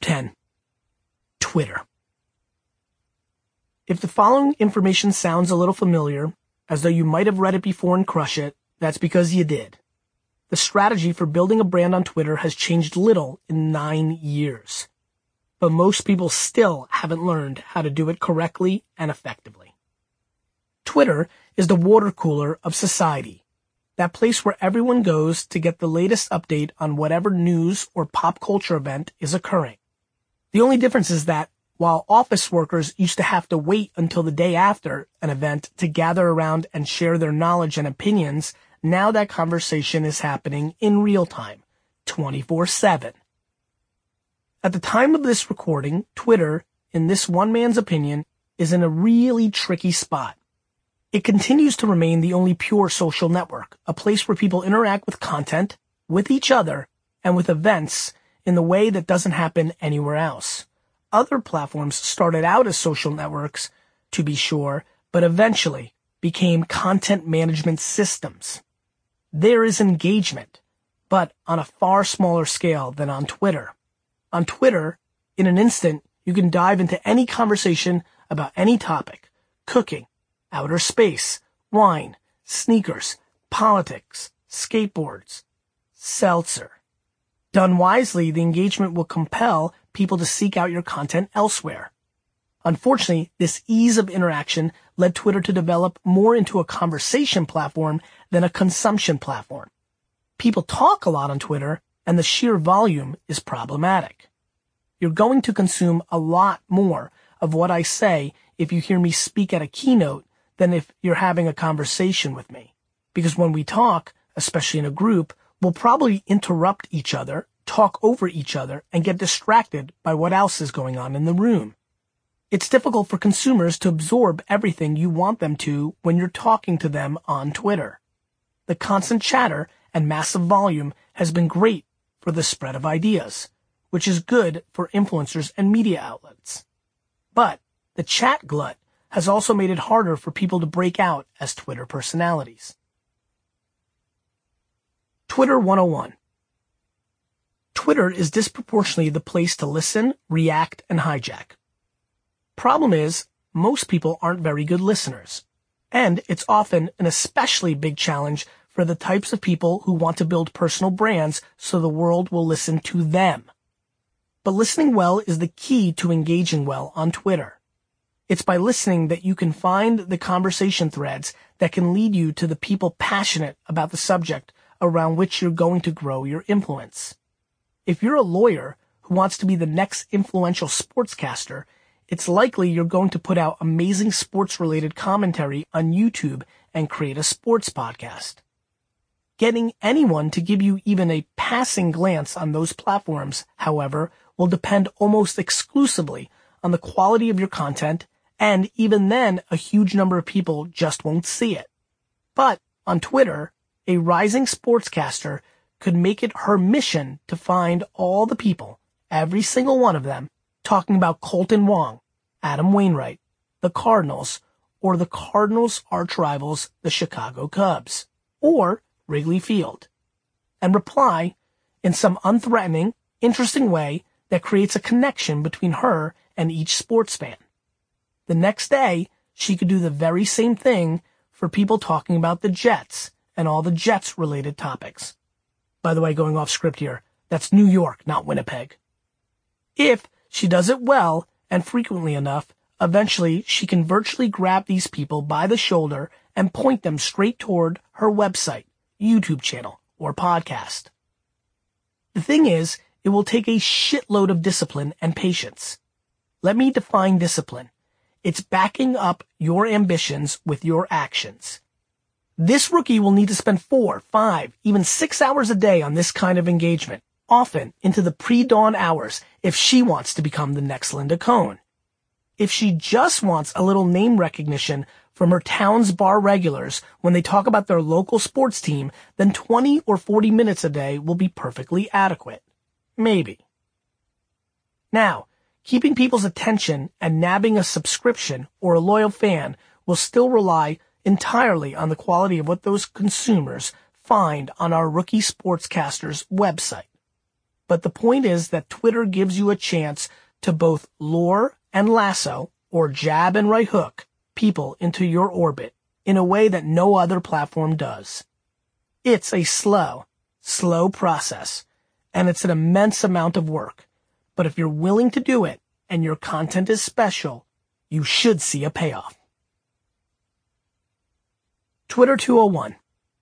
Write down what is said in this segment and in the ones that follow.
10. Twitter. If the following information sounds a little familiar, as though you might have read it before and crush it, that's because you did. The strategy for building a brand on Twitter has changed little in 9 years. But most people still haven't learned how to do it correctly and effectively. Twitter is the water cooler of society, that place where everyone goes to get the latest update on whatever news or pop culture event is occurring. The only difference is that while office workers used to have to wait until the day after an event to gather around and share their knowledge and opinions, now that conversation is happening in real time, 24/7. At the time of this recording, Twitter, in this one man's opinion, is in a really tricky spot. It continues to remain the only pure social network, a place where people interact with content, with each other, and with events in the way that doesn't happen anywhere else. Other platforms started out as social networks, to be sure, but eventually became content management systems. There is engagement, but on a far smaller scale than on Twitter. On Twitter, in an instant, you can dive into any conversation about any topic: cooking, outer space, wine, sneakers, politics, skateboards, seltzer. Done wisely, the engagement will compel people to seek out your content elsewhere. Unfortunately, this ease of interaction led Twitter to develop more into a conversation platform than a consumption platform. People talk a lot on Twitter, and the sheer volume is problematic. You're going to consume a lot more of what I say if you hear me speak at a keynote than if you're having a conversation with me. Because when we talk, especially in a group, we'll probably interrupt each other, talk over each other, and get distracted by what else is going on in the room. It's difficult for consumers to absorb everything you want them to when you're talking to them on Twitter. The constant chatter and massive volume has been great for the spread of ideas, which is good for influencers and media outlets. But the chat glut has also made it harder for people to break out as Twitter personalities. Twitter 101. Twitter is disproportionately the place to listen, react, and hijack. Problem is, most people aren't very good listeners, and it's often an especially big challenge for the types of people who want to build personal brands so the world will listen to them. But listening well is the key to engaging well on Twitter. It's by listening that you can find the conversation threads that can lead you to the people passionate about the subject around which you're going to grow your influence. If you're a lawyer who wants to be the next influential sportscaster, it's likely you're going to put out amazing sports-related commentary on YouTube and create a sports podcast. Getting anyone to give you even a passing glance on those platforms, however, will depend almost exclusively on the quality of your content, and even then, a huge number of people just won't see it. But on Twitter, a rising sportscaster could make it her mission to find all the people, every single one of them, talking about Colton Wong, Adam Wainwright, the Cardinals, or the Cardinals' arch rivals, the Chicago Cubs, or Wrigley Field, and reply in some unthreatening, interesting way that creates a connection between her and each sports fan. The next day, she could do the very same thing for people talking about the Jets and all the Jets-related topics. By the way, going off script here, that's New York, not Winnipeg. If she does it well and frequently enough, eventually she can virtually grab these people by the shoulder and point them straight toward her website, YouTube channel, or podcast. The thing is, it will take a shitload of discipline and patience. Let me define discipline. It's backing up your ambitions with your actions. This rookie will need to spend 4, 5, even 6 hours a day on this kind of engagement, often into the pre-dawn hours if she wants to become the next Linda Cohn. If she just wants a little name recognition from her town's bar regulars when they talk about their local sports team, then 20 or 40 minutes a day will be perfectly adequate. Maybe. Now, keeping people's attention and nabbing a subscription or a loyal fan will still rely entirely on the quality of what those consumers find on our rookie sportscaster's website. But the point is that Twitter gives you a chance to both lure and lasso, or jab and right hook, people into your orbit in a way that no other platform does. It's a slow process, and it's an immense amount of work. But if you're willing to do it and your content is special, you should see a payoff. Twitter 201.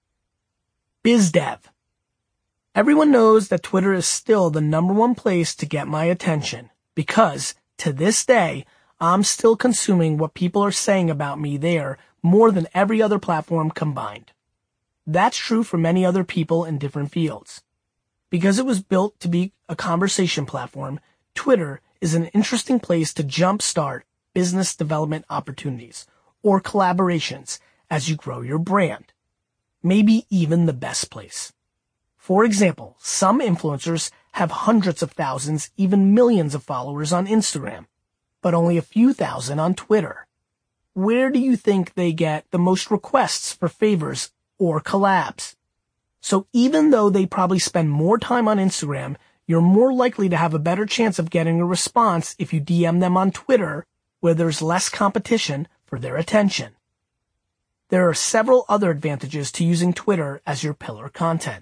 BizDev. Everyone knows that Twitter is still the number one place to get my attention because, to this day, I'm still consuming what people are saying about me there more than every other platform combined. That's true for many other people in different fields. Because it was built to be a conversation platform, Twitter is an interesting place to jumpstart business development opportunities or collaborations as you grow your brand. Maybe even the best place. For example, some influencers have hundreds of thousands, even millions of followers on Instagram, but only a few thousand on Twitter. Where do you think they get the most requests for favors or collabs? So even though they probably spend more time on Instagram, you're more likely to have a better chance of getting a response if you DM them on Twitter, where there's less competition for their attention. There are several other advantages to using Twitter as your pillar content.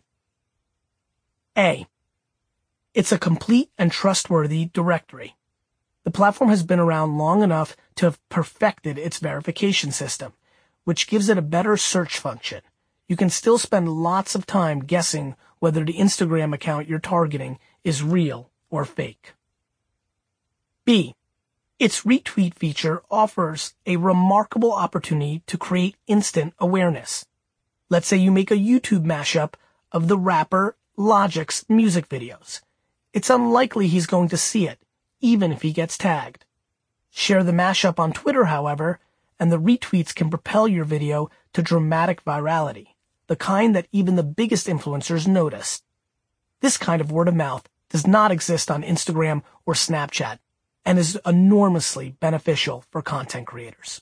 A. It's a complete and trustworthy directory. The platform has been around long enough to have perfected its verification system, which gives it a better search function. You can still spend lots of time guessing whether the Instagram account you're targeting is real or fake. B. Its retweet feature offers a remarkable opportunity to create instant awareness. Let's say you make a YouTube mashup of the rapper Logic's music videos. It's unlikely he's going to see it, even if he gets tagged. Share the mashup on Twitter, however, and the retweets can propel your video to dramatic virality, the kind that even the biggest influencers notice. This kind of word of mouth does not exist on Instagram or Snapchat and is enormously beneficial for content creators.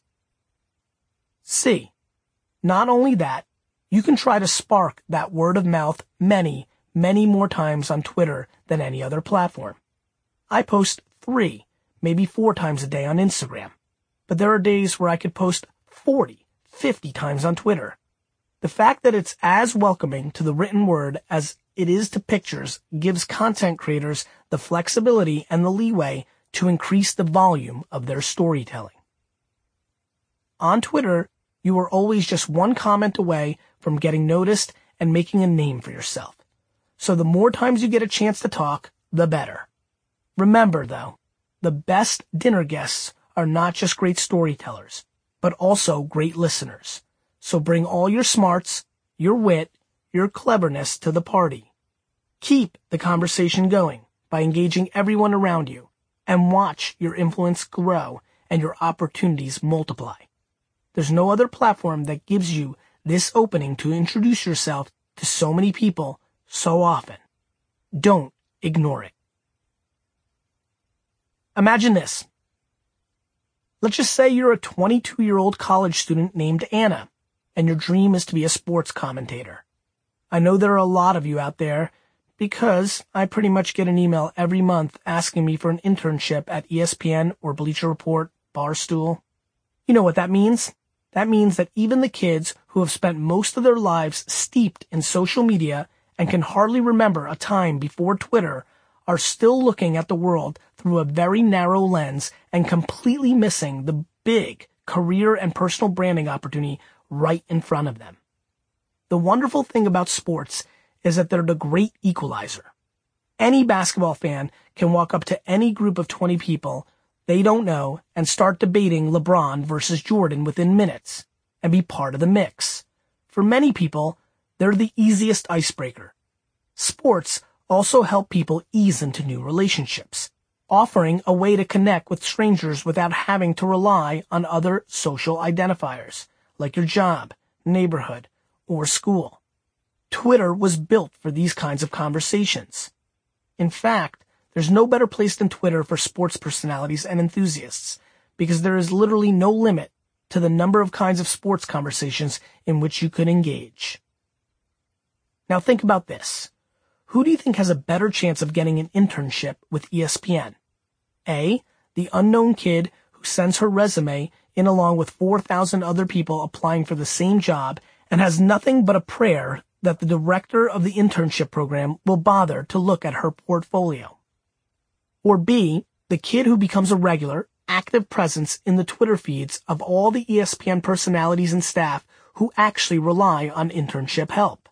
C. Not only that, you can try to spark that word of mouth many more times on Twitter than any other platform. I post 3, maybe 4 times a day on Instagram, but there are days where I could post 40, 50 times on Twitter. The fact that it's as welcoming to the written word as it is to pictures gives content creators the flexibility and the leeway to increase the volume of their storytelling. On Twitter, you are always just one comment away from getting noticed and making a name for yourself. So the more times you get a chance to talk, the better. Remember, though, the best dinner guests are not just great storytellers, but also great listeners. So bring all your smarts, your wit, your cleverness to the party. Keep the conversation going by engaging everyone around you, and watch your influence grow and your opportunities multiply. There's no other platform that gives you this opening to introduce yourself to so many people so often. Don't ignore it. Imagine this. Let's just say you're a 22-year-old college student named Anna, and your dream is to be a sports commentator. I know there are a lot of you out there because I pretty much get an email every month asking me for an internship at ESPN or Bleacher Report, Barstool. You know what that means? That means that even the kids who have spent most of their lives steeped in social media and can hardly remember a time before Twitter are still looking at the world through a very narrow lens and completely missing the big career and personal branding opportunity right in front of them. The wonderful thing about sports is that they're the great equalizer. Any basketball fan can walk up to any group of 20 people they don't know and start debating LeBron versus Jordan within minutes and be part of the mix. For many people, they're the easiest icebreaker. Sports also help people ease into new relationships, offering a way to connect with strangers without having to rely on other social identifiers, like your job, neighborhood, or school. Twitter was built for these kinds of conversations. In fact, there's no better place than Twitter for sports personalities and enthusiasts, because there is literally no limit to the number of kinds of sports conversations in which you could engage. Now think about this. Who do you think has a better chance of getting an internship with ESPN? A, the unknown kid who sends her resume in along with 4,000 other people applying for the same job and has nothing but a prayer that the director of the internship program will bother to look at her portfolio. Or B, the kid who becomes a regular, active presence in the Twitter feeds of all the ESPN personalities and staff who actually rely on internship help.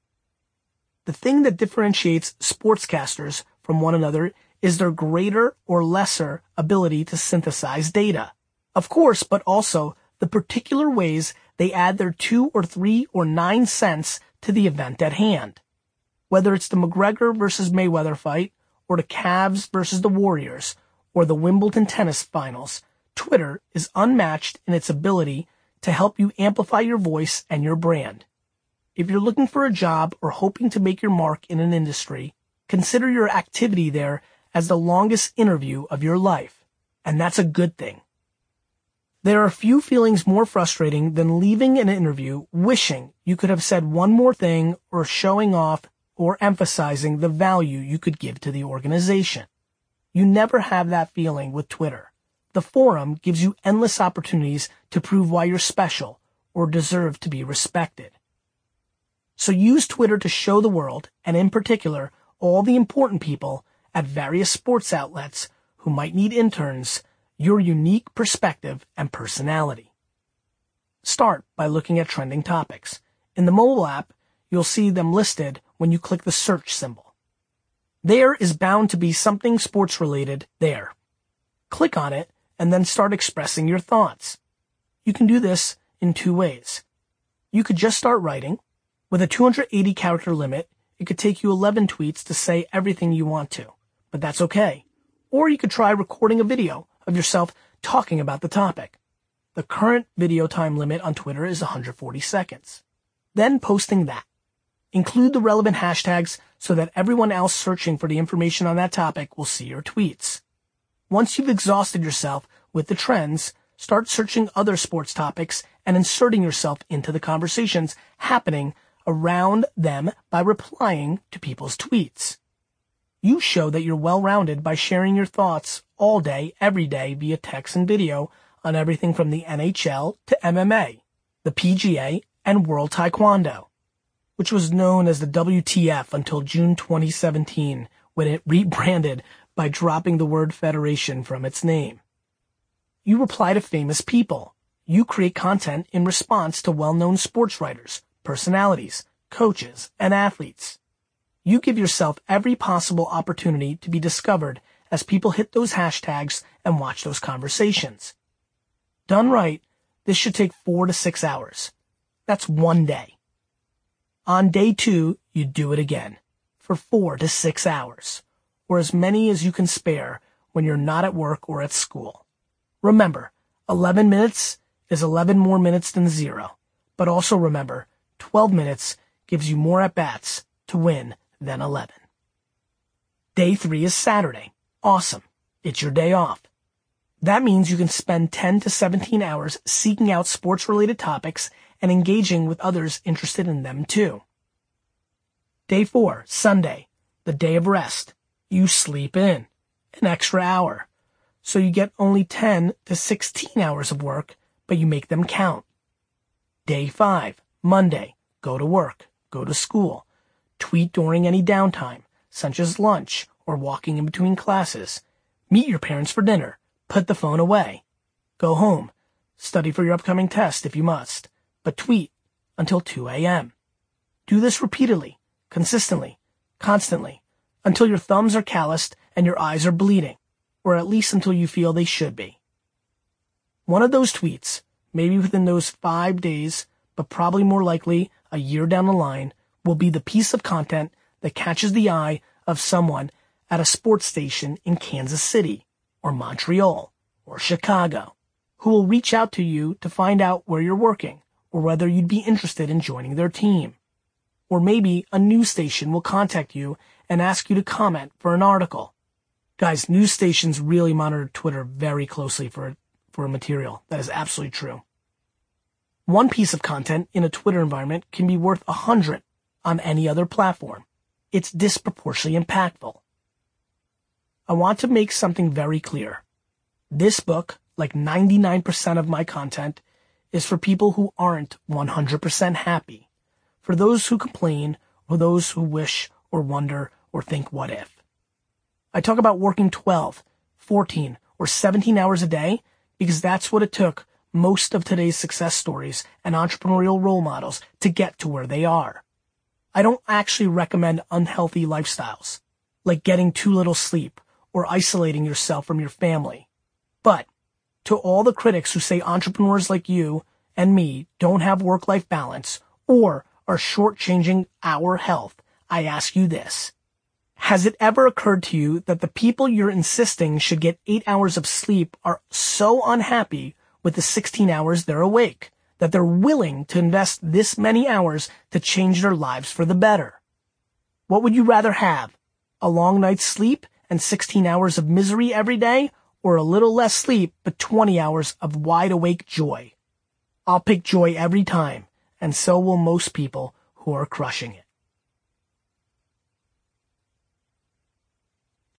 The thing that differentiates sportscasters from one another is their greater or lesser ability to synthesize data. Of course, but also the particular ways they add their 2 or 3 or 9 cents to the event at hand. Whether it's the McGregor versus Mayweather fight, or the Cavs versus the Warriors, or the Wimbledon tennis finals, Twitter is unmatched in its ability to help you amplify your voice and your brand. If you're looking for a job or hoping to make your mark in an industry, consider your activity there as the longest interview of your life. And that's a good thing. There are few feelings more frustrating than leaving an interview wishing you could have said one more thing or showing off or emphasizing the value you could give to the organization. You never have that feeling with Twitter. The forum gives you endless opportunities to prove why you're special or deserve to be respected. So use Twitter to show the world, and in particular, all the important people at various sports outlets who might need interns, your unique perspective and personality. Start by looking at trending topics. In the mobile app, you'll see them listed when you click the search symbol. There is bound to be something sports related there. Click on it and then start expressing your thoughts. You can do this in 2 ways. You could just start writing. With a 280 character limit, it could take you 11 tweets to say everything you want to, but that's okay. Or you could try recording a video of yourself talking about the topic. The current video time limit on Twitter is 140 seconds. Then posting that. Include the relevant hashtags so that everyone else searching for the information on that topic will see your tweets. Once you've exhausted yourself with the trends, start searching other sports topics and inserting yourself into the conversations happening around them by replying to people's tweets. You show that you're well-rounded by sharing your thoughts all day, every day via text and video on everything from the NHL to MMA, the PGA, and World Taekwondo, which was known as the WTF until June 2017 when it rebranded by dropping the word federation from its name. You reply to famous people. You create content in response to well-known sports writers, personalities, coaches, and athletes. You give yourself every possible opportunity to be discovered as people hit those hashtags and watch those conversations. Done right, this should take 4 to 6 hours. That's 1 day. On day 2, you do it again for 4 to 6 hours, or as many as you can spare when you're not at work or at school. Remember, 11 minutes is 11 more minutes than 0, but also remember, 12 minutes gives you more at-bats to win than 11. Day 3 is Saturday. Awesome. It's your day off. That means you can spend 10 to 17 hours seeking out sports-related topics and engaging with others interested in them too. Day 4, Sunday, the day of rest. You sleep in an extra hour. So you get only 10 to 16 hours of work, but you make them count. Day 5, Monday, go to work, go to school, tweet during any downtime, such as lunch or walking in between classes, meet your parents for dinner, put the phone away, go home, study for your upcoming test if you must, but tweet until 2 a.m. Do this repeatedly, consistently, constantly, until your thumbs are calloused and your eyes are bleeding, or at least until you feel they should be. One of those tweets, maybe within those 5 days, but probably more likely a year down the line, will be the piece of content that catches the eye of someone at a sports station in Kansas City, or Montreal, or Chicago, who will reach out to you to find out where you're working, or whether you'd be interested in joining their team. Or maybe a news station will contact you and ask you to comment for an article. Guys, news stations really monitor Twitter very closely for material. That is absolutely true. One piece of content in a Twitter environment can be worth 100 on any other platform. it's disproportionately impactful. I want to make something very clear. This book, like 99% of my content, is for people who aren't 100% happy, for those who complain, or those who wish or wonder or think what if. I talk about working 12, 14, or 17 hours a day because that's what it took most of today's success stories and entrepreneurial role models to get to where they are. I don't actually recommend unhealthy lifestyles, like getting too little sleep or isolating yourself from your family. But to all the critics who say entrepreneurs like you and me don't have work-life balance or are shortchanging our health, I ask you this. Has it ever occurred to you that the people you're insisting should get 8 hours of sleep are so unhappy with the 16 hours they're awake that they're willing to invest this many hours to change their lives for the better? What would you rather have? A long night's sleep and 16 hours of misery every day, or a little less sleep but 20 hours of wide-awake joy? I'll pick joy every time, and so will most people who are crushing it.